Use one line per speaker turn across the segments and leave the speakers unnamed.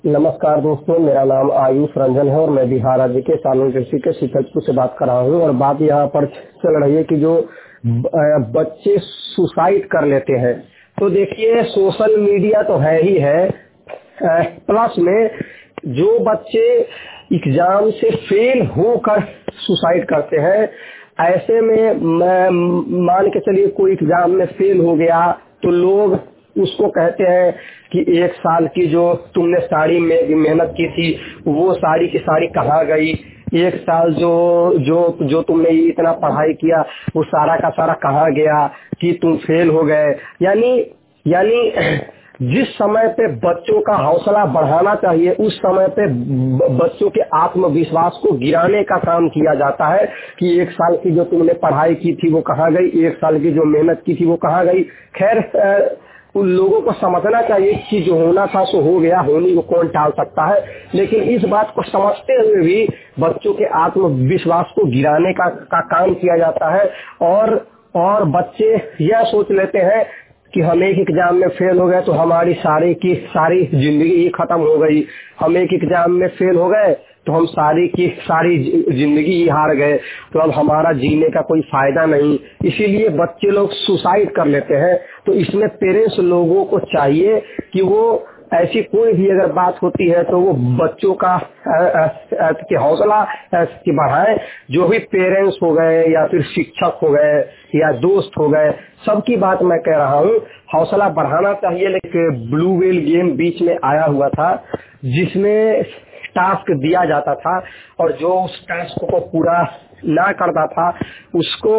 नमस्कार दोस्तों, मेरा नाम आयुष रंजन है और मैं बिहार राज्य के सालन कृषि के शीतलपुर से बात कर रहा हूँ। और बात यहाँ पर चल रही है कि जो बच्चे सुसाइड कर लेते हैं। तो देखिए, सोशल मीडिया तो है ही है, प्लस में जो बच्चे एग्जाम से फेल होकर सुसाइड करते हैं, ऐसे में मान के चलिए कोई एग्जाम में फेल हो गया तो लोग उसको कहते हैं कि 1 साल की जो तुमने सारी में मेहनत की थी वो सारी की सारी कहाँ गई। 1 साल जो जो जो तुमने इतना पढ़ाई किया वो सारा का सारा कहाँ गया कि तुम फेल हो गए। यानी यानी जिस समय पे बच्चों का हौसला बढ़ाना चाहिए उस समय पे बच्चों के आत्मविश्वास को गिराने का काम किया जाता है कि 1 साल की जो तुमने पढ़ाई की थी वो कहाँ गई, 1 साल की जो मेहनत की थी वो कहाँ गई। खैर, उन लोगों को समझना चाहिए कि जो होना था सो हो गया, होने को कौन टाल सकता है। लेकिन इस बात को समझते हुए भी बच्चों के आत्मविश्वास को गिराने का काम किया जाता है। और बच्चे यह सोच लेते हैं कि हम एक एग्जाम में फेल हो गए तो हमारी सारी की सारी जिंदगी ही खत्म हो गई। हम एक एग्जाम में फेल हो गए तो हम सारी की सारी जिंदगी ही हार गए, तो अब हमारा जीने का कोई फायदा नहीं। इसीलिए बच्चे लोग सुसाइड कर लेते हैं। तो इसमें पेरेंट्स लोगों को चाहिए कि वो ऐसी कोई भी अगर बात होती है तो वो बच्चों का के हौसला की बढ़ाएं। जो भी पेरेंट्स हो गए या फिर शिक्षक हो गए या दोस्त हो गए, सबकी बात मैं कह रहा हूँ, हौसला बढ़ाना चाहिए। लेकिन ब्लू व्हेल गेम बीच में आया हुआ था जिसमें टास्क दिया जाता था और जो उस टास्क को पूरा ना करता था उसको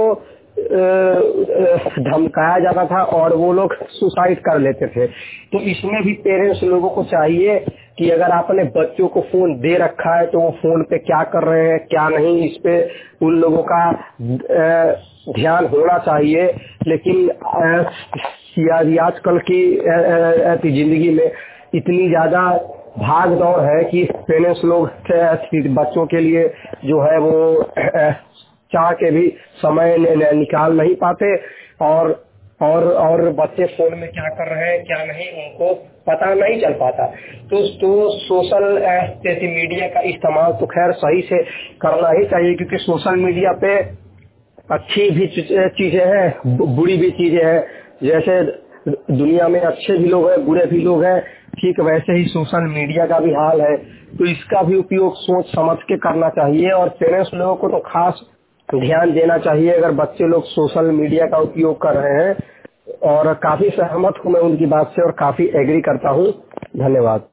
धमकाया जाता था और वो लोग सुसाइड कर लेते थे। तो इसमें भी पेरेंट्स लोगों को चाहिए कि अगर आपने बच्चों को फोन दे रखा है तो वो फोन पे क्या कर रहे हैं क्या नहीं, इस पे उन लोगों का ध्यान होना चाहिए। लेकिन आजकल की जिंदगी में इतनी ज्यादा भाग दौड़ है कि पेरेंट्स लोग बच्चों के लिए जो है वो चाह के भी समय निकाल नहीं पाते। और बच्चे फोन में क्या कर रहे हैं क्या नहीं उनको पता नहीं चल पाता। तो सोशल मीडिया का इस्तेमाल तो खैर सही से करना ही चाहिए, क्योंकि सोशल मीडिया पे अच्छी भी चीजें हैं, बुरी भी चीजें हैं। जैसे दुनिया में अच्छे भी लोग हैं, बुरे भी लोग हैं, ठीक वैसे ही सोशल मीडिया का भी हाल है। तो इसका भी उपयोग सोच समझ के करना चाहिए और पेरेंट्स लोगों को तो खास ध्यान देना चाहिए अगर बच्चे लोग सोशल मीडिया का उपयोग कर रहे हैं। और काफी सहमत हूँ मैं उनकी बात से और काफी एग्री करता हूँ। धन्यवाद।